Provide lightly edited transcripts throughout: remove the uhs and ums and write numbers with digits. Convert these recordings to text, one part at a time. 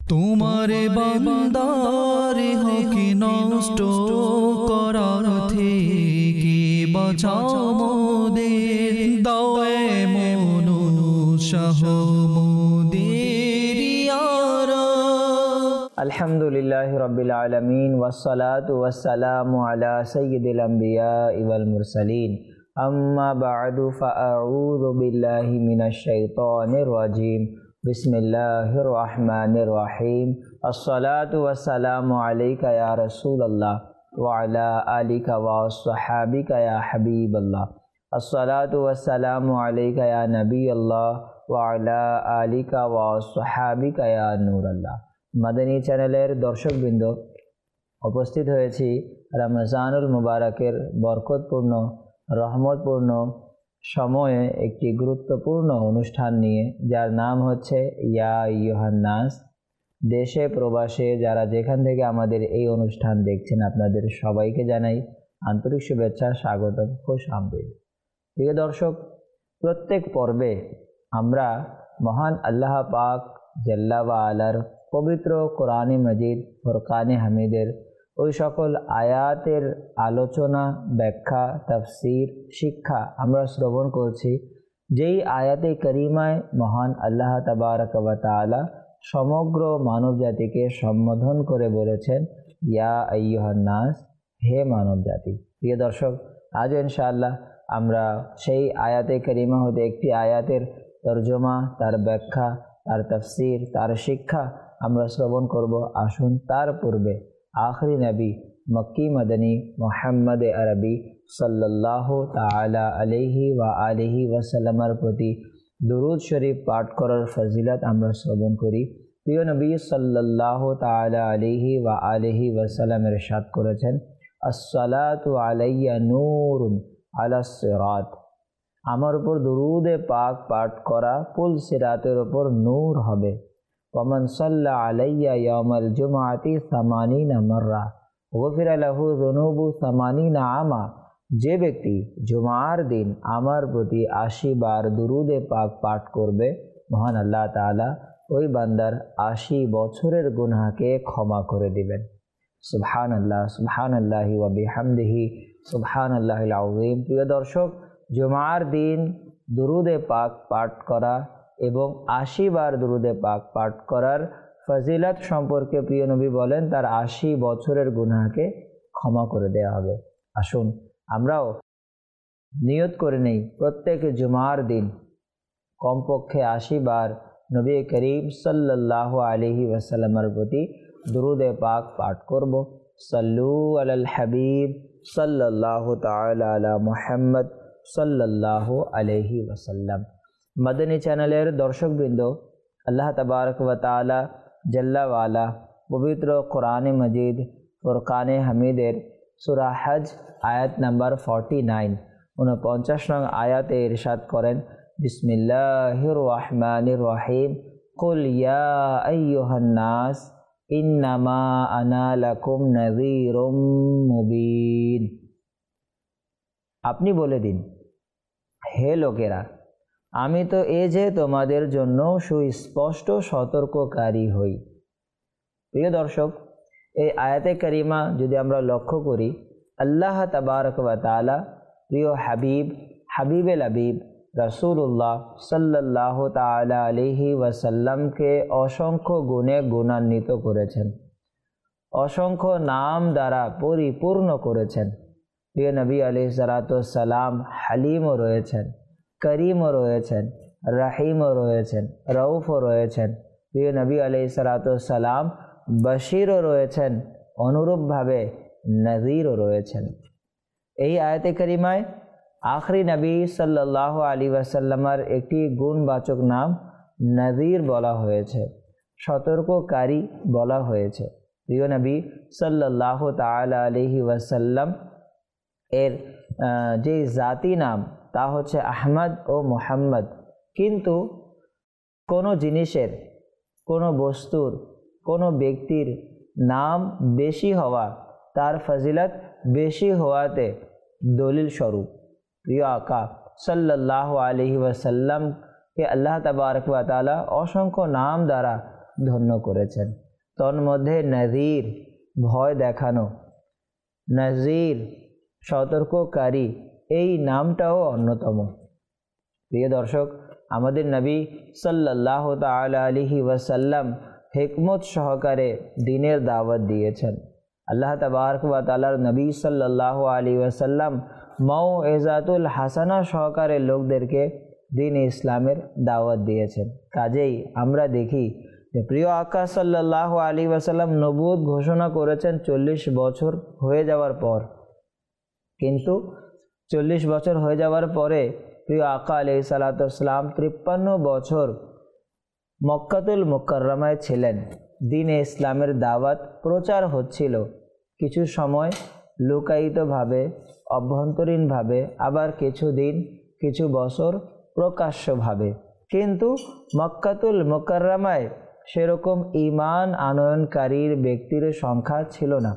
তোমারে বান্দারে হকি নষ্ট করার থেকে বাঁচাও মোদের, দাও মনুষ্য মোদের ইয়ারা। আলহামদুলিল্লাহি রাব্বিল আলামিন ওয়াসসালাতু ওয়াসসালামু আলা সাইয়্যিদিল আমবিয়া ওয়াল মুরসালিন, আম্মা বা'দু ফাআউযু বিল্লাহি মিনাশ শাইতানির রাজিম। বিসমিল্লাহির রহমানির রহিম। আসসালাতু ওয়াসসালামু আলাইকা ইয়া রাসূলুল্লাহ ওয়া আলা আলিকা ওয়া আসহাবিকা ইয়া হাবিবাল্লাহ। আসসালাতু ওয়াসসালামু আলাইকা ইয়া নবিয়াল্লাহ ওয়া আলা আলিকা ওয়া আসহাবিকা ইয়া নূরাল্লাহ। মাদানী চ্যানেলের দর্শকবৃন্দ, উপস্থিত হয়েছি রমজানুল মুবারকের বরকতপূর্ণ রহমতপূর্ণ সময়ে একটি গুরুত্বপূর্ণ অনুষ্ঠান নিয়ে, যার নাম হচ্ছে ইয়া আইয়ুহান নাস। দেশে প্রবাসে যারা যেখান থেকে আমাদের এই অনুষ্ঠান দেখছেন, আপনাদের সবাইকে জানাই আন্তরিক শুভেচ্ছা, স্বাগতম, খুশ আমদিদ। প্রিয় দর্শক, প্রত্যেক পর্বে আমরা মহান আল্লাহ পাক জাল্লা ওয়া আলার পবিত্র কোরআনে মজিদ ফুরকানে হামিদের ওই সকল আয়াতের আলোচনা, ব্যাখ্যা, তাফসির, শিক্ষা আমরা শ্রবণ করছি, যেই আয়াতে করিমায় মহান আল্লাহ তাবারক ওয়া তাআলা সমগ্র মানব জাতিকে সম্বোধন করে বলেছেন, ইয়া আইয়ুহান নাস, হে মানব জাতি। প্রিয় দর্শক, আজ ইনশাআল্লাহ আমরা সেই আয়াতে করিমা হতে একটি আয়াতের তর্জমা, তার ব্যাখ্যা, তার তাফসির, তার শিক্ষা আমরা শ্রবণ করব। আসুন তার পূর্বে आखिरी नबी मक्की मदनी मोहम्मद अरबी सल्लल्लाहु ताला अलैहि व आलिहि वसल्लमर प्रति दुरूद शरीफ पाठ करार फजिलत आमरा श्रवण करी। प्रिय नबी सल्लल्लाहु ताला अलैहि व आलिहि वसल्लम इरशाद करेছেন, अस्सलातु आलाइया नूरुन आला सिरात, আমার উপর দুরুদে পাক পাঠ করা পুল সিরাতের উপর নূর হবে। ওমান সাল্লা আলাইয়া ইয়াউমাল জুমআতি 80 মাররা ওয়াফিরা লাহু যুনুবু 80 আমা, যে ব্যক্তি জুমার দিন আমার প্রতি 80 বার দুরুদে পাক পাঠ করবে, মহান আল্লাহ তাআলা ওই বান্দার 80 বছরের গুনাহকে ক্ষমা করে দিবেন। সুবহানাল্লাহ, সুবহানাল্লাহি ওয়া বিহামদিহি, সুবহানাল্লাহিল আযীম। প্রিয় দর্শক, জুমার দিন দুরুদে পাক পাঠ করা এবং 80 বার দুরুদে পাক পাঠ করার ফজিলত সম্পর্কে প্রিয় নবী বলেন, তার 80 বছরের গুনাহকে ক্ষমা করে দেওয়া হবে। আসুন আমরাও নিয়ত করে নেই, প্রত্যেক জুমার দিন কমপক্ষে 80 বার নবী করিম সাল্লাল্লাহু আলাইহি ওয়াসাল্লামের প্রতি দুরুদে পাক পাঠ করব। সাল্লু আলাল হাবিব সাল্লাল্লাহু তাআলা আলা মুহাম্মদ সাল্লাল্লাহু আলাইহি ওয়াসাল্লাম। মাদানী চ্যানেলের দর্শকবৃন্দ, আল্লাহ তাবারক ওয়া তাআলা জাল্লা ওয়ালা পবিত্র কোরআনে মজিদ ফুরকানে হামিদের সূরা হজ আয়াত নাম্বার 49 নং আয়াতে ইরশাদ করেন, বিসমিল্লাহির রহমানির রহিম, কুল ইয়া আইয়ুহান নাস ইন্নামা আনা লাকুম নাযীরুম মুবিন। আপনি বলে দিন, হে লোকেরা, আমি তো এ যে তোমাদের জন্য সুস্পষ্ট সতর্ককারী হই। প্রিয় দর্শক, এই আয়াতে কারিমা যদি আমরা লক্ষ্য করি, আল্লাহ তাবারক ওয়া তাআলা প্রিয় হাবিব, হাবিবেল হাবিব রাসূলুল্লাহ সাল্লাল্লাহু তাআলা আলাইহি ওয়াসাল্লামকে অসংখ্য গুণে গুণান্বিত করেছেন, অসংখ্য নাম দ্বারা পরিপূর্ণ করেছেন। প্রিয় নবী আলাইহিস সালাতু ওয়াস সালাম হালিমও রয়েছেন, করিমও রয়েছেন, রাহিমও রয়েছেন, রউফও রয়েছেন। প্রিয় নবী আলাইহিস সালাতু ওয়াস সালাম বশীরও রয়েছেন, অনুরূপভাবে নযীরও রয়েছেন। এই আয়াতে কারিমায় আখরি নবী সাল্লাল্লাহু আলাইহি ওয়াসাল্লামের একটি গুণবাচক নাম নযীর বলা হয়েছে, সতর্ককারী বলা হয়েছে। প্রিয় নবী সাল্লাল্লাহু তাআলা আলাইহি ওয়াসাল্লাম এর যে জাতি নাম তা হচ্ছে আহমদ ও মুহাম্মদ, কিন্তু কোনো জিনিসের, কোনো বস্তুর, কোনো ব্যক্তির নাম বেশি হওয়া, তার ফজিলত বেশি হওয়াতে দলিল স্বরূপ প্রিয় আকা সাল্লাল্লাহু আলাইহি ওয়াসাল্লামকে আল্লাহ তাবারক ওয়া তাআলা অসংখ্য নাম দ্বারা ধন্য করেছেন। তন্মধ্যে নজির ভয় দেখানো, নজির সতর্ককারী, এই নামটাও অন্যতম। প্রিয় দর্শক, আমাদের নবী সাল্লাল্লাহু তাআলা আলাইহি ওয়াসাল্লাম হিকমত সহকারে দ্বীনের দাওয়াত দিয়েছেন। আল্লাহ তাবারক ওয়া তাআলার নবী সাল্লাল্লাহু আলাইহি ওয়াসাল্লাম মাউইজাতুল হাসানা সহকারে লোকদেরকে দ্বীন ইসলামের দাওয়াত দিয়েছেন। কাজেই আমরা দেখি যে প্রিয় আকা সাল্লাল্লাহু আলাইহি ওয়াসাল্লাম নবুয়ত ঘোষণা করেছেন 40 বছর হয়ে যাওয়ার পর, কিন্তু 40 বছর হয়ে যাওয়ার পরে প্রিয় আকা আলাইহিস সালাতু ওয়াস সালাম 53 বছর মক্কাতুল মুকাররমায় ছিলেন। দ্বীনে ইসলামের দাওয়াত প্রচার হচ্ছিল, কিছু সময় লুকায়িতভাবে, অভ্যন্তরীণভাবে, আবার কিছু বছর প্রকাশ্যভাবে। কিন্তু মক্কাতুল মুকাররমায় সেরকম ঈমান আনয়নকারীর ব্যক্তির সংখ্যা ছিল না।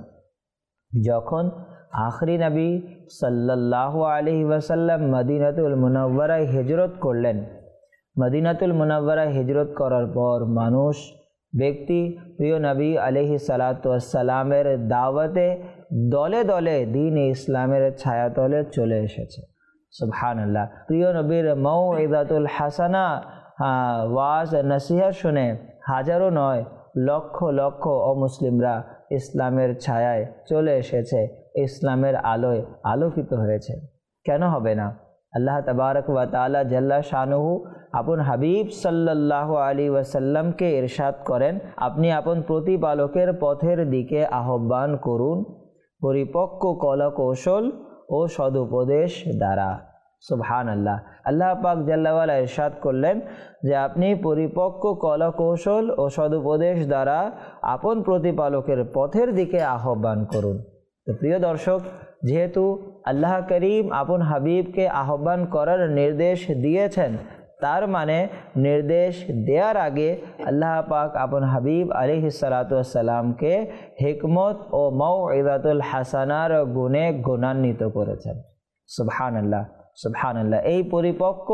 যখন আখরি নবী সাল্লাল্লাহু আলাইহি ওয়াসাল্লাম মদিনাতুল মুনাওয়ারায় হিজরত করলেন, মদিনাতুল মুনাওয়ারায় হিজরত করার পর ব্যক্তি প্রিয় নবী আলাইহিস সালাতু ওয়াস সালামের দাওয়াতে দলে দলে দ্বীন ইসলামের ছায়াতলে চলে এসেছে। সুবহানাল্লাহ। প্রিয় নবীর মাউইজাতুল হাসানা ওয়াজ নসিহত শুনে হাজারো নয় লক্ষ লক্ষ অমুসলিমরা ইসলামের ছায়ায় চলে এসেছে, ইসলামের আলোয় আলোকিত হয়েছে। কেন হবে না? আল্লাহ তাবারক ওয়া তাআলা জাল্লা শানুহু আপন হাবিব সাল্লাল্লাহু আলাইহি ওয়াসাল্লামকে ইরশাদ করেন, আপনি আপন প্রতিপালকের পথের দিকে আহ্বান করুন পরিপক্ক কলাকৌশল ও সদুপদেশ দ্বারা। সুবহানাল্লাহ। আল্লাহ পাক জাল্লা ওয়ালা ইরশাদ করলেন যে আপনি পরিপক্ক কলাকৌশল ও সদুপদেশ দ্বারা আপন প্রতিপালকের পথের দিকে আহ্বান করুন। তো প্রিয় দর্শক, যেহেতু আল্লাহ করিম আপন হাবিবকে আহ্বান করার নির্দেশ দিয়েছেন, তার মানে নির্দেশ দেওয়ার আগে আল্লাহ পাক আপন হাবিব আলাইহিস সালাতু ওয়াস সালামকে হিকমত ও মাউইজাতুল হাসানার গুণে গুণান্বিত করেছেন। সুবহানাল্লাহ, সুবহানাল্লাহ। এই পরিপক্ক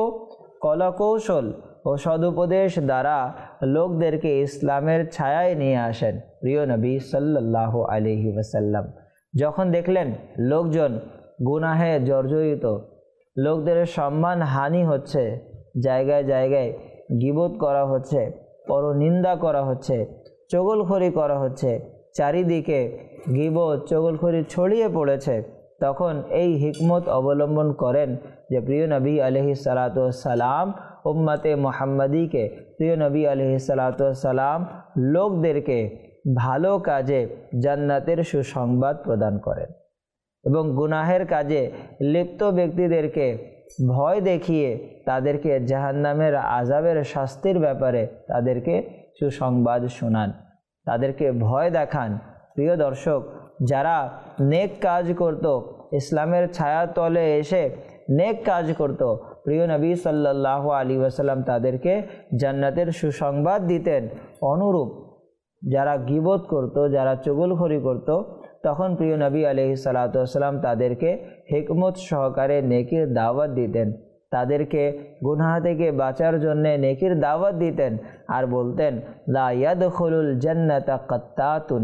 কলাকৌশল ও সদুপদেশ দ্বারা লোকদেরকে ইসলামের ছায়ায় নিয়ে আসেন প্রিয় নবী সাল্লাল্লাহু আলাইহি ওয়াসাল্লাম। যখন দেখলেন লোকজন গুনাহে জর্জরিত, লোকদের সম্মান হানি হচ্ছে, জায়গায় জায়গায় গীবত করা হচ্ছে, পরনিন্দা করা হচ্ছে, চগলখড়ি করা হচ্ছে, চারিদিকে গীবত চগলখড়ি ছড়িয়ে পড়েছে, তখন এই হিকমত অবলম্বন করেন যে প্রিয় নবী আলাইহিস সালাতু ওয়াস সালাম উম্মতে মুহাম্মাদীকে, প্রিয় নবী আলাইহিস সালাতু ওয়াস সালাম লোকদেরকে ভালো কাজে জান্নাতের সুসংবাদ প্রদান করেন এবং গুনাহের কাজে লিপ্ত ব্যক্তিদেরকে ভয় দেখিয়ে তাদেরকে জাহান্নামের আযাবের শাস্তির ব্যাপারে তাদেরকে সুসংবাদ শোনান, তাদেরকে ভয় দেখান। প্রিয় দর্শক, যারা নেক কাজ করত, ইসলামের ছায়াতলে এসে নেক কাজ করত, প্রিয় নবী সাল্লাল্লাহু আলাইহি ওয়াসাল্লাম তাদেরকে জান্নাতের সুসংবাদ দিতেন। অনুরূপ যারা গীবত করত, যারা চুগলখড়ি করত, তখন প্রিয় নবী আলাইহিস সালাতু ওয়াস সালাম তাদেরকে হিকমত সহকারে নেকির দাওয়াত দিতেন, তাদেরকে গুনাহ থেকে বাঁচার জন্য নেকির দাওয়াত দিতেন আর বলতেন লা ইয়াদখুলুল জান্নাতা কাত্তাতুন,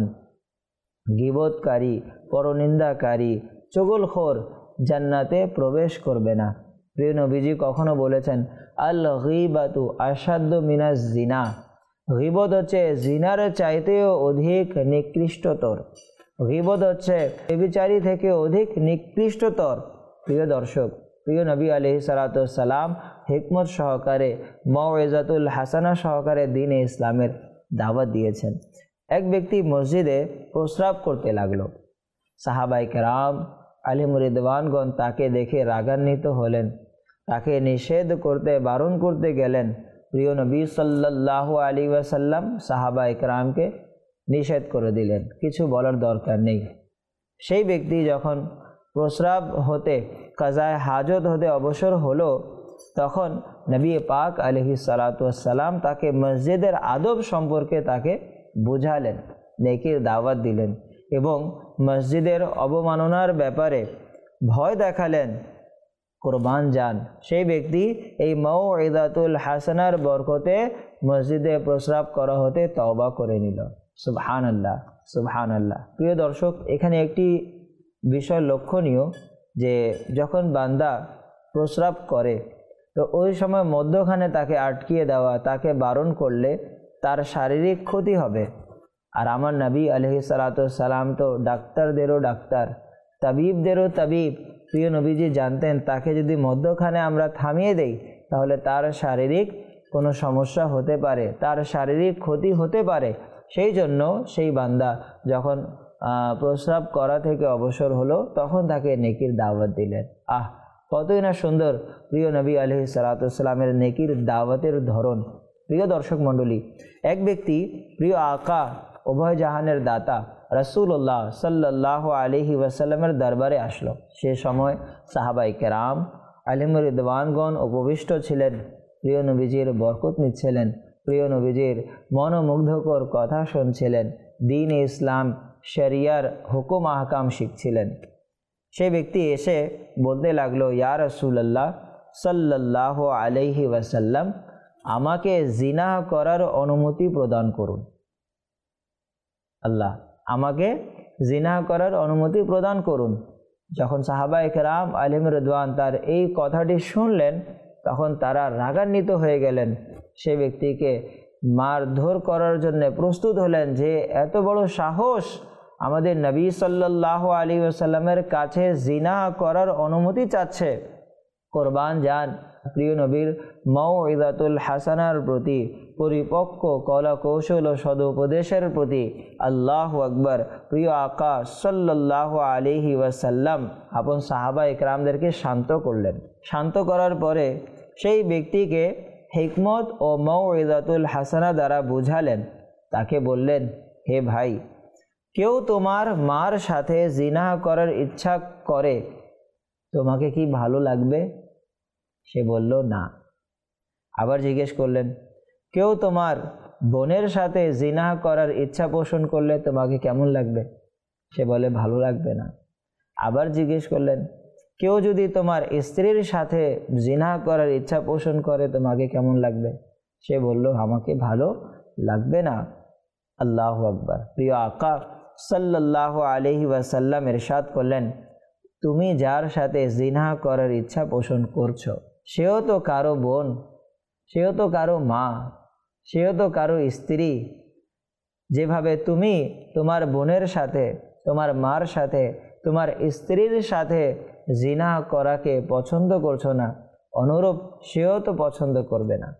গীবতকারী, পরনিন্দাকারী, চুগলখোর জান্নাতে প্রবেশ করবে না। প্রিয় নবীজি কখনো বলেছেন আল গীবাতু আশাদ্দু মিনাজ জিনা, গীবত হচ্ছে জিনার চাইতেও অধিক নিকৃষ্টতর, গীবত হচ্ছে ব্যভিচারী থেকে অধিক নিকৃষ্টতর। প্রিয় দর্শক, প্রিয় নবী আলাইহিস সালাতু ওয়াস সালাম হিকমত সহকারে মাউইজাতুল হাসানা সহকারে দ্বীনে ইসলামের দাওয়াত দিয়েছেন। এক ব্যক্তি মসজিদে প্রস্রাব করতে লাগলো। সাহাবায়ে কেরাম আলিম রিদওয়ানগণ তাকে দেখে রাগান্বিত হলেন, তাকে নিষেধ করতে, বারণ করতে গেলেন। প্রিয় নবী সাল্লাল্লাহু আলাইহি ওয়াসাল্লাম সাহাবায়ে কেরামকে নিষেধ করে দিলেন, কিছু বলার দরকার নেই। সেই ব্যক্তি যখন প্রস্রাব হতে, কাজায়ে হাজত হতে অবসর হলো, তখন নবী পাক আলাইহিস সালাতু ওয়াস সালাম তাকে মসজিদের আদব সম্পর্কে তাকে বুঝালেন, নেকির দাওয়াত দিলেন এবং মসজিদের অবমাননার ব্যাপারে ভয় দেখালেন। কোরবান যান, সেই ব্যক্তি এই মাউইযাতুল হাসানার বরকতে মসজিদে প্রস্রাব করা হতে তওবা করে নিল। সুবহানাল্লাহ, সুবহানাল্লাহ। প্রিয় দর্শক, এখানে একটি বিষয় লক্ষণীয় যে যখন বান্দা প্রস্রাব করে তো ওই সময় মধ্যখানে তাকে আটকিয়ে দেওয়া, তাকে বারণ করলে তার শারীরিক ক্ষতি হবে। আর আমার নবী আলাইহিস সালাতু ওয়াস সালাম তো ডাক্তারদেরও ডাক্তার, তাবিবদেরও তাবিব। প্রিয় নবীজি জানতেন তাকে যদি মধ্যখানে আমরা থামিয়ে দেই তাহলে তার শারীরিক কোনো সমস্যা হতে পারে, তার শারীরিক ক্ষতি হতে পারে। সেই জন্য সেই বান্দা যখন প্রস্রাব করা থেকে অবসর হলো তখন তাকে নেকির দাওয়াত দিলেন। কতই না সুন্দর প্রিয় নবী আলাইহিস সালাতু ওয়াস সালামের নেকির দাওয়াতের ধরন। প্রিয় দর্শক মণ্ডলী, এক ব্যক্তি প্রিয় আকা উভয় জাহানের দাতা রাসূলুল্লাহ সাল্লাল্লাহু আলাইহি ওয়াসাল্লামের দরবারে আসলো। সে সময় সাহাবায়ে কেরাম আলিম রিদওয়ানগণ উপবিষ্ট ছিলেন, প্রিয় নবীজির বরকত নিচ্ছিলেন, প্রিয় নবীজির মনোমুগ্ধকর কথা শুনছিলেন, দ্বীন ইসলাম শরিয়ার হুকুম আহকাম শিখছিলেন। সেই ব্যক্তি এসে বলতে লাগলো, ইয়া রাসূলুল্লাহ সাল্লাল্লাহু আলাইহি ওয়াসাল্লাম, আমাকে জিনা করার অনুমতি প্রদান করুন। আল্লাহ, আমাকে জিনা করার অনুমতি প্রদান করুন। যখন সাহাবায়ে কেরাম আলিম রিদওয়ান তার এই কথাটি শুনলেন তখন তারা রাগান্বিত হয়ে গেলেন, সে ব্যক্তিকে মারধর করার জন্য প্রস্তুত হলেন যে এত বড় সাহস, আমাদের নবী সাল্লাল্লাহু আলাইহি ওয়াসাল্লামের কাছে জিনা করার অনুমতি চাচ্ছে। কোরবান যান প্রিয় নবীর মাউইযাতুল হাসানার প্রতি, পরিপক্ক কলা কৌশল ও সদুপদেশের প্রতি। আল্লাহু আকবার। প্রিয় আকা সাল্লাল্লাহু আলাইহি ওয়াসাল্লাম আপন সাহাবায়ে কেরামদেরকে শান্ত করলেন। শান্ত করার পরে সেই ব্যক্তিকে হিকমত ও মাউইযাতুল হাসানা দ্বারা বুঝালেন। তাকে বললেন, হে ভাই, কেউ তোমার মার সাথে জিনা করার ইচ্ছা করে, তোমাকে কি ভালো লাগবে? সে বলল না। আবার জিজ্ঞেস করলেন, কেউ তোমার বোনের সাথে জিনা করার ইচ্ছা পোষণ করলে তোমাকে কেমন লাগবে? সে বলে ভালো লাগবে না। আবার জিজ্ঞেস করলেন, কেউ যদি তোমার স্ত্রীর সাথে জিনা করার ইচ্ছা পোষণ করে তোমাকে কেমন লাগবে? সে বলল আমাকে ভালো লাগবে না। আল্লাহু আকবার। প্রিয় আকা সাল্লাল্লাহু আলাইহি ওয়াসাল্লাম ইরশাদ করলেন, তুমি যার সাথে জিনা করার ইচ্ছা পোষণ করছো সেও তো কারো বোন, সেও তো কারো মা, সেও তো কারো স্ত্রী। যেভাবে তুমি তোমার বোনের সাথে, তোমার মার সাথে, তোমার স্ত্রীর সাথে জিনা করাকে পছন্দ করছো না, অনুরূপ সেও তো পছন্দ করবে না।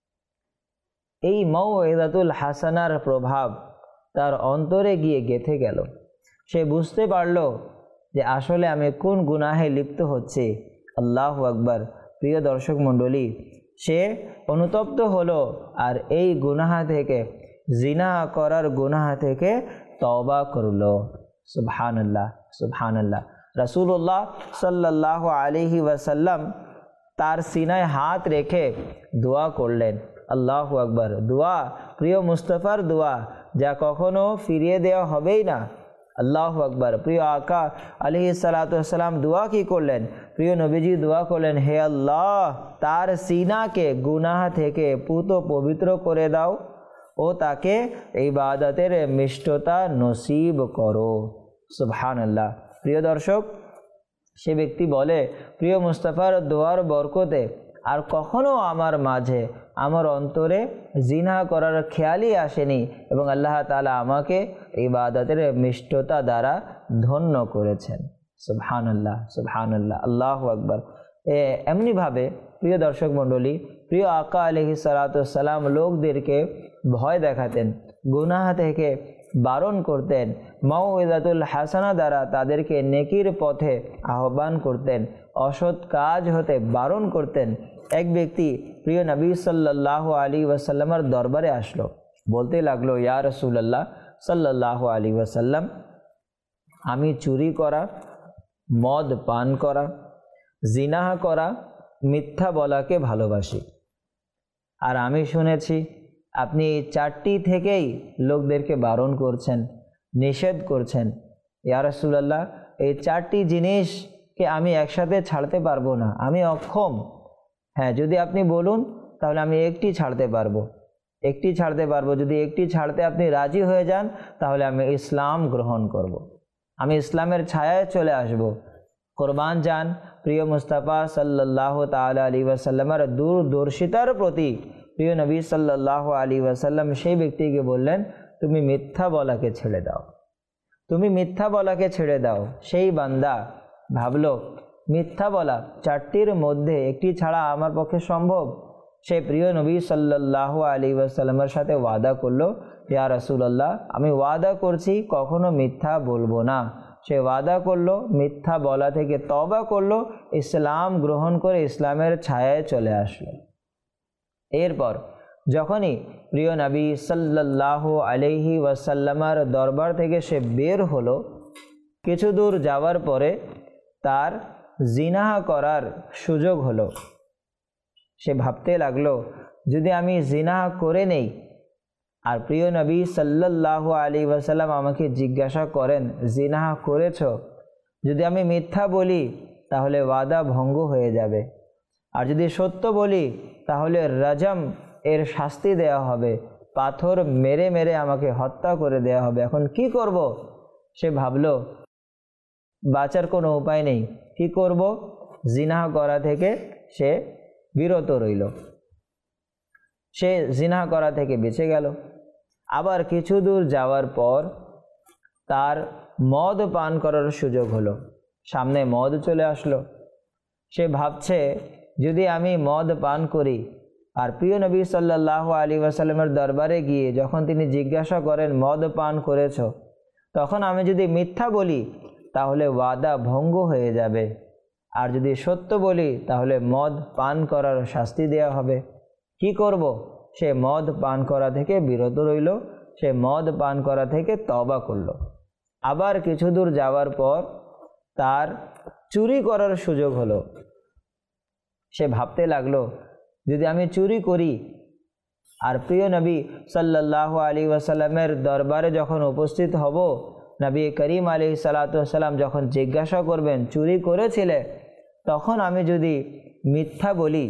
এই মাউইযাতুল হাসানার প্রভাব তার অন্তরে গিয়ে গেঁথে গেল। সে বুঝতে পারল যে আসলে আমি কোন গুনাহে লিপ্ত হচ্ছি। আল্লাহু আকবার। প্রিয় দর্শক মণ্ডলী, সে অনুতপ্ত হলো আর এই গুনাহ থেকে, জিনা করার গুনাহ থেকে তওবা করলো। সুবহানাল্লাহ, সুবহানাল্লাহ। রাসূলুল্লাহ সাল্লাল্লাহু আলাইহি ওয়াসাল্লাম তার সিনায় হাত রেখে দোয়া করলেন। আল্লাহু আকবার। দোয়া প্রিয় মুস্তাফার দোয়া, যা কখনো ফিরিয়ে দেওয়া হবেই না। আল্লাহু আকবার। প্রিয় আকা আলাইহিস সালাতু ওয়াস সালাম দোয়া কি করলেন? প্রিয় নবীজি দোয়া করলেন, হে আল্লাহ, তার সিনাকে গুনাহ থেকে পুত পবিত্র করে দাও ও তাকে ইবাদতের মিষ্টতা নসিব করো। সুবহানাল্লাহ। প্রিয় দর্শক, সে ব্যক্তি বলে, প্রিয় মুস্তাফার দোয়ার বরকতে আর কখনো আমার মাঝে, আমার অন্তরে জিনা করার খেয়ালই আসেনি এবং আল্লাহ তাআলা আমাকে ইবাদতের মিষ্টতা দ্বারা ধন্য করেছেন। সুবহানাল্লাহ, সুবহানাল্লাহ। আল্লাহু আকবার। এমনিভাবে প্রিয় দর্শক মণ্ডলী, প্রিয় আকা আলাইহিস সালাতু ওয়াস সালাম লোকদেরকে ভয় দেখাতেন, গুনাহ থেকে বারণ করতেন, মাউইযাতুল হাসানা দ্বারা তাদেরকে নেকির পথে আহ্বান করতেন, অসৎ কাজ হতে বারণ করতেন। এক ব্যক্তি প্রিয় নবী সাল্লাল্লাহু আলাইহি ওয়াসাল্লামের দরবারে আসলো, বলতে লাগলো, ইয়া রাসূলুল্লাহ সাল্লাল্লাহু আলাইহি ওয়াসাল্লাম, আমি চুরি করা, মদ পান করা, জিনাহ করা, মিথ্যা বলাকে ভালোবাসি। আর আমি শুনেছি আপনি এই চারটি থেকেই লোকদেরকে বারণ করছেন, নিষেধ করছেন। ইয়া রাসূলুল্লাহ, এই চারটি জিনিস कि आमी एकसाथे छाड़ते पारबो ना, आमी अक्षम। हाँ, यदि आपनी बोलुन ताहले आमी एकटी छाड़ते पारबो, एकटी छाड़ते पारबो। यदि एकटी छाड़ते आपनी राजी हये जान ताहले आमी इस्लाम ग्रहण करब, आमी इस्लामेर छायाय चले आसबो। कुरबान जान प्रिय मुस्ताफा सल्लल्लाहु ताआला आलैहि वसल्लमेर दूरदर्शितार प्रति प्रिय नबी सल्लल्लाहु आलैहि वसल्लम सेई व्यक्तिके बोललेन, तुमी मिथ्या बलाके छेड़े दाओ, तुमी मिथ्या बलाके छेड़े दाओ। सेई बान्दा भाबलो मिथ्या बला चारटिर मध्य एकटी छाड़ा आमार पक्षे सम्भव। से प्रिय नबी सल्लल्लाहु आलैहि वसल्लमेर साथे वादा करलो, या रसूलुल्लाह आमी वादा करछि कखनो मिथ्या बोलबो ना। से वादा करलो, मिथ्या बला थेके तौबा करलो, इस्लाम ग्रहण करे इस्लामेर छायाय चले आसलो। एरपर जखनी प्रिय नबी सल्लल्लाहु आलैहि वसल्लमेर दरबार थेके से बेर हलो, किछु दूर जावार परे तार जिना करार सुयोग हलो। से भाबते लागलो यदि आमी जिना करे नेই और प्रिय नबी सल्लल्लाहु आलैहि वसल्लम आमाके जिज्ञासा करें जिना करेছো, यदि आमी मिथ्या बोली ताहले वादा भंग हये जाबे, और यदि सत्य बोली ताहले रजम एर शास्ति देया होबे, पाथर मेरे मेरे आमाके हत्या करे देया होबे। एखन कि करब? से भाबलो बाचार कोनो उपाय नेই, कि करब? जिना करा थेके से बिरत रइल, से जिना करा थेके बेঁচে गेल। आबार किछु दूर जावार पर तार मद पान करार सुयोग हलो, सामने मद चले आसलो। से भाबछे यदि आमी मद पान करी, और प्रिय नबी सल्लल्लाहु आलैहि वसल्लमेर दरबारे गिये जखन तिनि जिज्ञासा करें मद पान करेছো, तखन आमी यदि मिथ्या बोली ताहले वादा भंग हये जाबे, और यदि सत्य बोली ताहले मद पान करार शास्ति देया होबे। कि करब? से मद पान करा थेके बिरत रइल, से मद पान करा थेके तौबा करलो। आबार किछु दूर जावार पर तार चुरी करार सुयोग हलो। से भाबते लागलो यदि आमी चुरी करी, और प्रिय नबी सल्लल्लाहु आलैहि वसल्लमेर दरबारे जखन उपस्थित हब, नबी करीम आलैहिस सालातु वास सालाम जखन जिज्ञासा करबेन चुरी करेছিলে, तखन आमी यदि मिथ्या बोली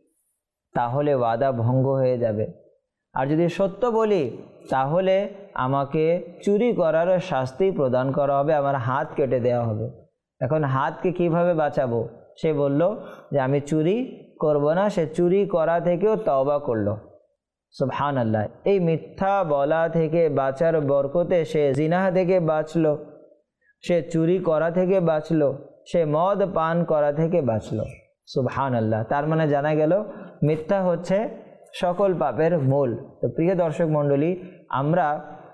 ताहले वादा भंग हये जाबे, और यदि सत्य बोली ताहले आमाके चुरी करार शास्ति प्रदान करा होबे, आमार हाथ केटे देया होबे। एखन हाथके किभाबे बाँचाबो? से बोललो जे आमी चुरी करब ना, से चुरी करा थेकेও तौबा करलो। सुबहानाल्लाह, এই মিথ্যা বলা থেকে বাঁচার বরকতে সে জিনা থেকে বাঁচলো, সে চুরি করা থেকে বাঁচলো, সে মদ পান করা থেকে বাঁচলো। সুবহানাল্লাহ। তার মানে জানা গেল মিথ্যা হচ্ছে সকল পাপের মূল। তো প্রিয় দর্শক মণ্ডলী, আমরা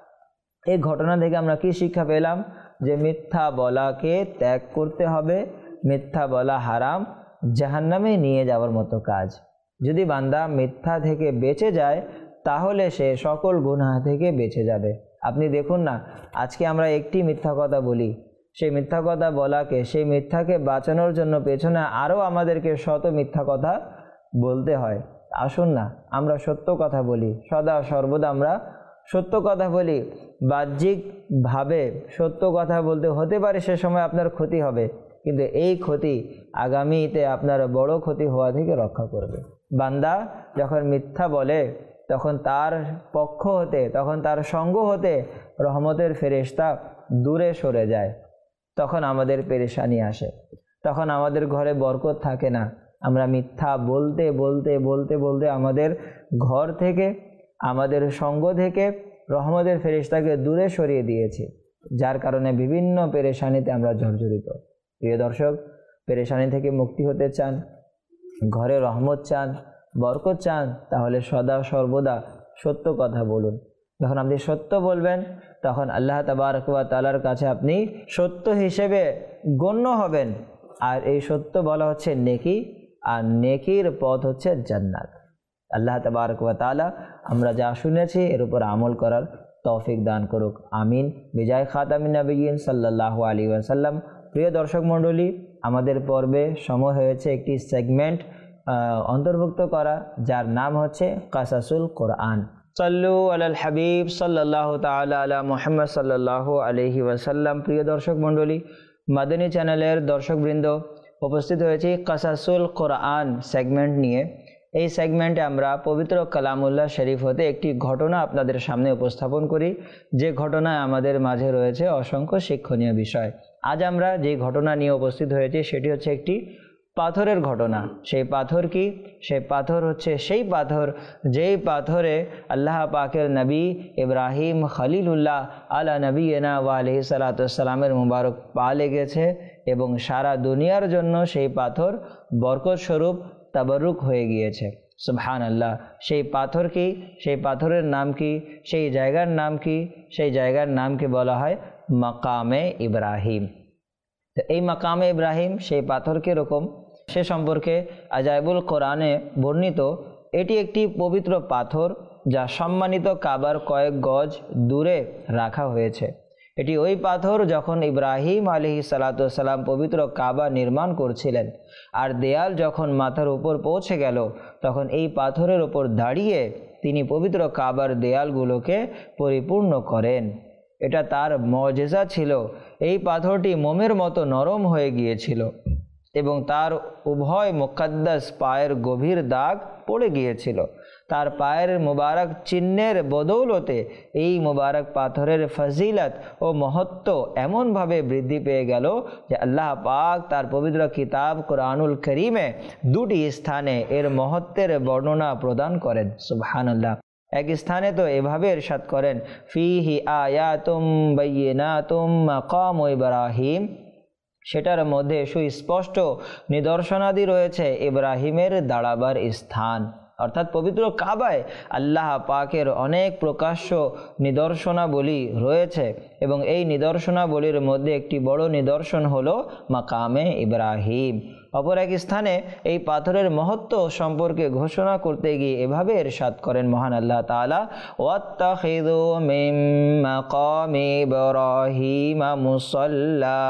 এই ঘটনা থেকে আমরা কি শিক্ষা পেলাম? যে মিথ্যা বলাকে ত্যাগ করতে হবে, মিথ্যা বলা হারাম, জাহান্নামে নিয়ে যাওয়ার মতো কাজ। যদি বান্দা মিথ্যা থেকে বেঁচে যায় তাহলে সে সকল গুনাহ থেকে বেঁচে যাবে। আপনি দেখুন না, আজকে আমরা একটি মিথ্যা কথা বলি, সেই মিথ্যা কথা বলাকে, সেই মিথ্যাকে বাঁচানোর জন্য পেছনে আরও আমাদেরকে শত মিথ্যা কথা বলতে হয়। আসুন না আমরা সত্য কথা বলি, সদা সর্বদা আমরা সত্য কথা বলি। বাহ্যিকভাবে সত্য কথা বলতে হতে পারে সে সময় আপনার ক্ষতি হবে, কিন্তু এই ক্ষতি আগামীতে আপনার বড় ক্ষতি হওয়া থেকে রক্ষা করবে। বান্দা যখন মিথ্যা বলে তখন তার পক্ষ হতে, তখন তার সঙ্গ হতে রহমতের ফেরেশতা দূরে সরে যায়, তখন আমাদের পেরেশানি আসে, তখন আমাদের ঘরে বরকত থাকে না। আমরা মিথ্যা বলতে বলতে বলতে বলতে আমাদের ঘর থেকে, আমাদের সঙ্গ থেকে রহমতের ফেরেশতাকে দূরে সরিয়ে দিয়েছি, যার কারণে বিভিন্ন পেরেশানিতে আমরা জর্জরিত। প্রিয় দর্শক, পেরেশানি থেকে মুক্তি হতে চান, ঘরে রহমত চান, বরকত চান, তাহলে সদা সর্বদা সত্য কথা বলুন। যখন আপনি সত্য বলবেন তখন আল্লাহ তাবারক ওয়া তাআলার কাছে আপনি সত্য হিসেবে গণ্য হবেন। আর এই সত্য বলা হচ্ছে নেকি, আর নেকির পথ হচ্ছে জান্নাত। আল্লাহ তাবারক ওয়া তাআলা আমরা যা শুনেছি এর উপর আমল করার তৌফিক দান করুক, আমিন। বিজয় খাতামিন নবিয়িন সাল্লাল্লাহু আলাইহি ওয়াসাল্লাম। প্রিয় দর্শক মণ্ডলী, আমাদের পর্বে সময় হয়েছে একটি সেগমেন্ট অন্তর্ভুক্ত করা, যার নাম হচ্ছে কাসাসুল কোরআন। সাল্লু আলাল হাবিব সাল্লাল্লাহু তাআলা আলা মুহাম্মদ সাল্লাল্লাহু আলাইহি ওয়াসাল্লাম। প্রিয় দর্শক মণ্ডলী, মাদানী চ্যানেলের দর্শকবৃন্দ, উপস্থিত হয়েছি কাসাসুল কোরআন সেগমেন্ট নিয়ে। এই সেগমেন্টে আমরা পবিত্র কালামুল্লাহ শরীফ হতে একটি ঘটনা আপনাদের সামনে উপস্থাপন করি, যে ঘটনায় আমাদের মাঝে রয়েছে অসংখ্য শিক্ষণীয় বিষয়। আজ আমরা যে ঘটনা নিয়ে উপস্থিত হয়েছি সেটি হচ্ছে একটি পাথরের ঘটনা। সেই পাথর কি? সেই পাথর হচ্ছে সেই পাথর যেই পাথরে আল্লাহ পাকের নবী ইব্রাহিম খলিলুল্লাহ আলা নবীনা ওয়া আলাইহিস সালাতু ওয়াস সালামের মুবারক পা লেগেছে এবং সারা দুনিয়ার জন্য সেই পাথর বরকত স্বরূপ তাবারুক হয়ে গিয়েছে। সুবহানাল্লাহ। সেই পাথর কি? সেই পাথরের নাম কি? সেই জায়গার নাম কি? সেই জায়গার নামকে বলা হয় মাকামে ইব্রাহিম। তো এই মাকামে ইব্রাহিম সেই পাথর কীরকম সে সম্পর্কে আজাইবুল কোরআনে বর্ণিত। এটি একটি পবিত্র পাথর যা সম্মানিত কাবার কয়েক গজ দূরে রাখা হয়েছে। এটি ওই পাথর যখন ইব্রাহিম আলাইহিস সালাতু ওয়াস সালাম পবিত্র কাবা নির্মাণ করছিলেন, আর দেয়াল যখন মাথার উপর পৌঁছে গেল, তখন এই পাথরের উপর দাঁড়িয়ে তিনি পবিত্র কাবার দেয়ালগুলোকে পরিপূর্ণ করেন। এটা তার মুজিজা ছিল। এই পাথরটি মোমের মতো নরম হয়ে গিয়েছিল এবং তার উভয় মুকদ্দাস পায়ের গভীর দাগ পড়ে গিয়েছিল। তার পায়ের মুবারক চিহ্নের বদৌলতে এই মুবারক পাথরের ফজিলত ও মহত্ব এমনভাবে বৃদ্ধি পেয়ে গেল যে আল্লাহ পাক তার পবিত্র কিতাব কোরআনুল করিমে দুটি স্থানে এর মহত্বের বর্ণনা প্রদান করেন। সুবহানাল্লাহ। এক স্থানে তো এভাবে ইরশাদ করেন, ফিহি আয়াতুম বাইয়িনাতুম মাকাম ইব্রাহিম, সেটার মধ্যে সুস্পষ্ট নিদর্শনাদি রয়েছে ইব্রাহিমের দাঁড়াবার স্থান। অর্থাৎ পবিত্র কাবায় আল্লাহ পাকের অনেক প্রকাশ্য নিদর্শনাবলী রয়েছে এবং এই নিদর্শনাবলীর মধ্যে একটি বড় নিদর্শন হলো মাকামে ইব্রাহিম। অপর এক স্থানে এই পাথরের মহত্ব সম্পর্কে ঘোষণা করতে গিয়ে এভাবে ইরশাদ করেন মহান আল্লাহ তাআলা, ওয়াত্তাখিযু মিন মাকামি ইব্রাহিম মুসাল্লা।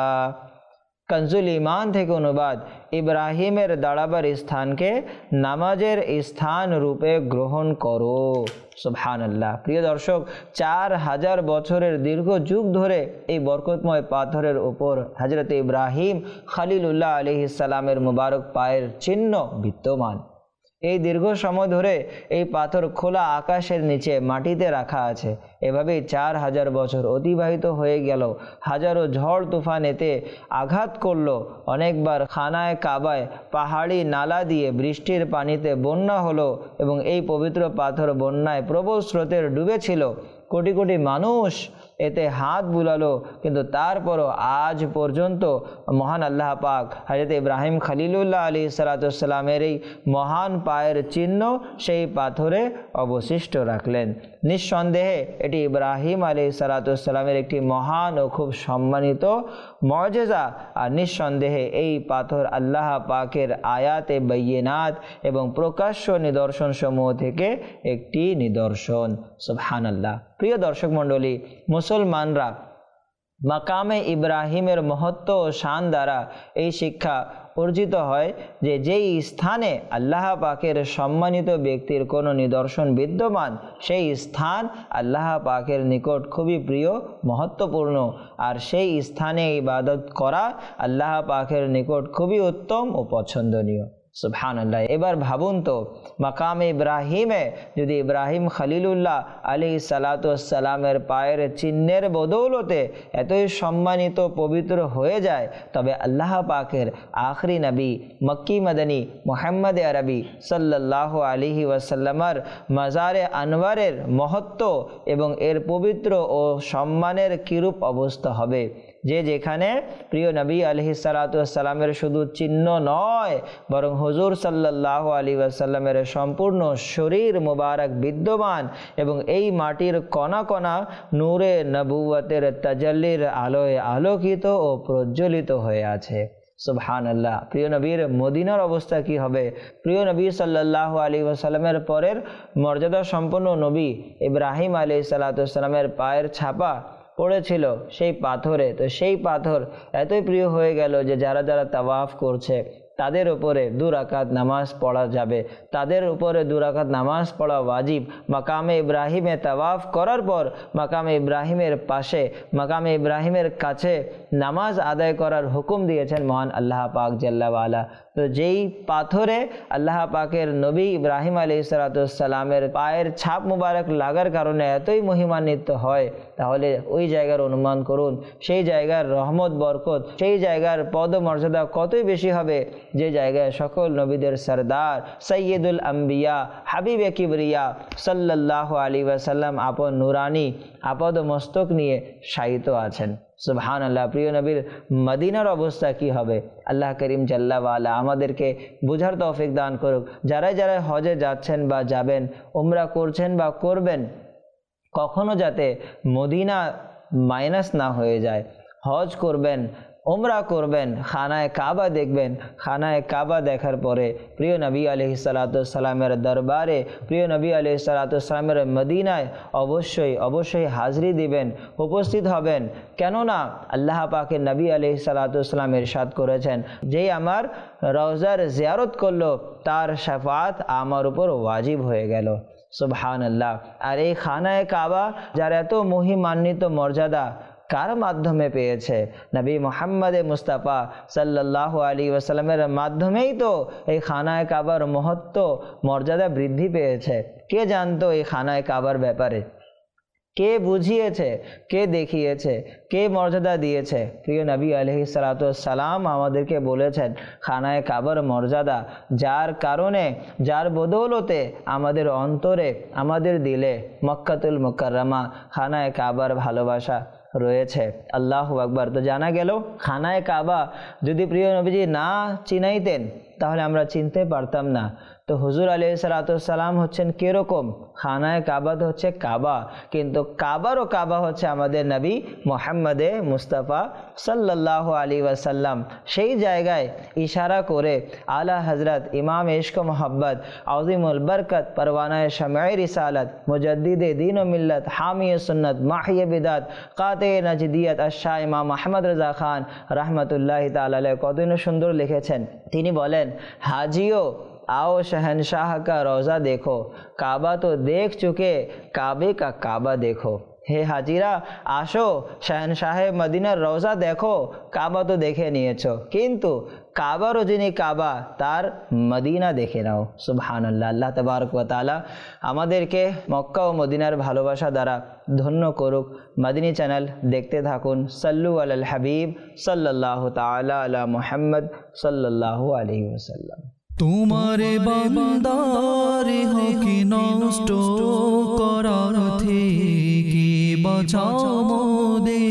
কনজুল ঈমান থেকে অনুবাদ, ইব্রাহিমের দাঁড়াবার স্থানকে নামাজের স্থান রূপে গ্রহণ করো। সুবহানাল্লাহ। প্রিয় দর্শক, 4000 বছরের দীর্ঘ যুগ ধরে এই বরকতময় পাথরের উপর হযরত ইব্রাহিম খলিলুল্লাহ আলাইহিস সালামের মুবারক পায়ের চিহ্ন বিদ্যমান। এই দীর্ঘ সময় ধরে এই পাথর খোলা আকাশের নিচে মাটিতে রাখা আছে। এভাবেই 4000 বছর অতিবাহিত হয়ে গেল। হাজারো ঝড় তুফান এতে আঘাত করলো। অনেকবার খানায় কাবায় পাহাড়ি নালা দিয়ে বৃষ্টির পানিতে বন্যা হলো এবং এই পবিত্র পাথর বন্যায় প্রবল স্রোতের ডুবেছিল। কোটি কোটি মানুষ এতে হাত বুলালো, কিন্তু তারপরও আজ পর্যন্ত মহান আল্লাহ পাক হযরত ইব্রাহিম খলিলুল্লাহ আলাইহিস সালাতু ওয়াস সালামের এই মহান পায়ের চিহ্ন সেই পাথরে অবশিষ্ট রাখলেন। নিঃসন্দেহে এটি ইব্রাহিম আলাইহিস সালাতু ওয়াস সালামের একটি মহান ও খুব সম্মানিত মুজিজা। আর নিঃসন্দেহে এই পাথর আল্লাহ পাকের আয়াতে বাইয়িনাত এবং প্রকাশ্য নিদর্শন সমূহ থেকে একটি নিদর্শন। সুবহানাল্লাহ। প্রিয় দর্শক মণ্ডলী, মুসলমানরা মাকামে ইব্রাহিমের মহত্ব ও শান দ্বারা এই শিক্ষা অর্জিত হয় যে যেই স্থানে আল্লাহ পাকের সম্মানিত ব্যক্তির কোনো নিদর্শন বিদ্যমান, সেই স্থান আল্লাহ পাকের নিকট খুবই প্রিয়, মহত্বপূর্ণ, আর সেই স্থানে ইবাদত করা আল্লাহ পাকের নিকট খুবই উত্তম ও পছন্দনীয়। সুবহানাল্লাহ। এবার ভাবুন তো, মাকামে ইব্রাহিমে যদি ইব্রাহিম খলিলুল্লাহ আলাইহিস সালাতু ওয়াস সালামের পায়ের চিহ্নের বদৌলতে এতই সম্মানিত পবিত্র হয়ে যায়, তবে আল্লাহ পাকের আখরি নবী মক্কি মাদানী মুহাম্মদ আরবি সাল্লাল্লাহু আলাইহি ওয়াসাল্লামের মাজারে আনওয়ারের মহত্ব এবং এর পবিত্র ও সম্মানের কিরূপ অবস্থা হবে। যে যেখানে প্রিয় নবী আলাইহিস সালাতু ওয়াস সালামের শুধু চিহ্ন নয়, বরং হুজুর সাল্লাল্লাহু আলাইহি ওয়াসাল্লামের সম্পূর্ণ শরীর মুবারক বিদ্যমান এবং এই মাটির কণা কণা নূরে নবুয়তের তাজাল্লির আলোয় আলোকিত ও প্রজ্বলিত হয়ে আছে। সুবহানাল্লাহ। প্রিয় নবীর মদিনার অবস্থা কি হবে? প্রিয় নবী সাল্লাল্লাহু আলাইহি ওয়াসাল্লামের পরের মর্যাদা সম্পন্ন নবী ইব্রাহিম আলাইহিস সালাতু ওয়াস সালামের পায়ের ছাপা পড়েছিল সেই পাথরে। তো সেই পাথর এতই প্রিয় হয়ে গেল যে যারা যারা তাওয়াফ করছে তাদের উপরে 2 রাকাত নামাজ পড়া যাবে, তাদের উপরে 2 রাকাত নামাজ পড়া ওয়াজিব। মাকামে ইব্রাহিমে তাওয়াফ করার পর মাকামে ইব্রাহিমের পাশে, মাকামে ইব্রাহিমের কাছে নামাজ আদায় করার হুকুম দিয়েছেন মহান আল্লাহ পাক জাল্লা ওয়ালা। তো যেই পাথরে আল্লাহ পাকের নবী ইব্রাহিম আলাইহিসসালামের পায়ের ছাপ মুবারক লাগার কারণে এতই মহিমান্বিত হয়, তাহলে ওই জায়গার অনুমান করুন সেই জায়গার রহমত বরকত, সেই জায়গার পদমর্যাদা কতই বেশি হবে, যে জায়গায় সকল নবীদের সরদার সৈয়দুল আম্বিয়া হাবিবে কিবরিয়া সাল্লাল্লাহু আলাইহি ওয়াসাল্লাম আপন নুরানি আপদ মস্তক নিয়ে শায়িত আছেন। সুবহানাল্লাহ। প্রিয় নবীর মদিনার অবস্থা কি হবে? আল্লাহ করিম জাল্লা ওয়ালা আমাদেরকে বুঝার তৌফিক দান করুক। যারা যারা হজে যাচ্ছেন বা যাবেন, উমরা করছেন বা করবেন, কখনো যাতে মদিনা মাইনাস না হয়ে যায়। হজ করবেন, উমরা করবেন, খানায় কাবা দেখবেন, খানায় কাবা দেখার পরে প্রিয় নবী আলাইহিসসালামের দরবারে, প্রিয় নবী আলাইহিসসালামের মদিনায় অবশ্যই অবশ্যই হাজরি দিবেন, উপস্থিত হবেন। কেননা আল্লাহ পাকের নবী আলাইহিসসালাম ইরশাদ করেছেন, যেই আমার রওজার জিয়ারত করলো তার শাফাত আমার উপর ওয়াজিব হয়ে গেল। সুবহানাল্লাহ। আর এই খানায় কাবা যার এত মহিমান্বিত মর্যাদা কার মাধ্যমে পেয়েছে? নবী মুহাম্মদ মুস্তাফা সাল্লাল্লাহু আলাইহি ওয়াসাল্লামের মাধ্যমেই তো এই খানায় কাবার মহত্ব মর্যাদা বৃদ্ধি পেয়েছে। কে জানতো এই খানায় কাবার ব্যাপারে? কে বুঝিয়েছে? কে দেখিয়েছে? কে মর্যাদা দিয়েছে? প্রিয় নবী আলাইহিসসালাম আমাদেরকে বলেছেন খানায় কাবার মর্যাদা, যার কারণে, যার বদৌলতে আমাদের অন্তরে, আমাদের দিলে মক্কাতুল মুকাররমা খানায় কাবার ভালোবাসা রয়েছে। আল্লাহু আকবার। তো জানা গেল খানায় কাবা যদি প্রিয় নবীজি না চিনাইতেন তাহলে আমরা চিনতে পারতাম না। তো হুজুর আলাইহিসসালাম হচ্ছেন কিরকম? খানায় কাবা তো হচ্ছে কাবা, কিন্তু কাবারও কাবা হচ্ছে আমাদের নবী মুহাম্মদ মুস্তাফা সাল্লাল্লাহু আলাইহি ওয়াসাল্লাম। সেই জায়গায় ইশারা করে আলা হযরত ইমাম ইশক মোহাব্বত আযীমুল বরকত পরওয়ানায়ে শামঈ রিসালাত মুজাদ্দিদে দ্বীন ও মিল্লাত হামিয়ে সুন্নাত মাহিয়ে বিদাত কাতে নজদিয়ত আশা ইমাম আহমদ রাজা খান রহমতুল্লাহি তাআলা আলাইহি কতই সুন্দর লিখেছেন। তিনি বলেন, হাজিও आओ शहनशाह का रोज़ा देखो, काबा तो देख चुके, काबे का काबा देखो। হে হাজিরা, আসো শাহনশাহে মদিনার রওজা দেখো, কাবা তো দেখে নিয়েছো, কিন্তু কাবারও যিনি কাবা তার মদিনা দেখে নাও। সুবহানাল্লাহ। আল্লাহ তাবারক ওয়া তাআলা আমাদেরকে মক্কা ও মদিনার ভালোবাসা দ্বারা ধন্য করুক। মদিনী চ্যানেল দেখতে থাকুন। সাল্লু আলাল হাবিব সাল্লাল্লাহু তাআলা আলা মুহাম্মদ সাল্লাল্লাহু আলাইহি ওয়াসাল্লাম। তোমারে বান্দার হকি নষ্ট করার থেকে বাঁচাও মোদের।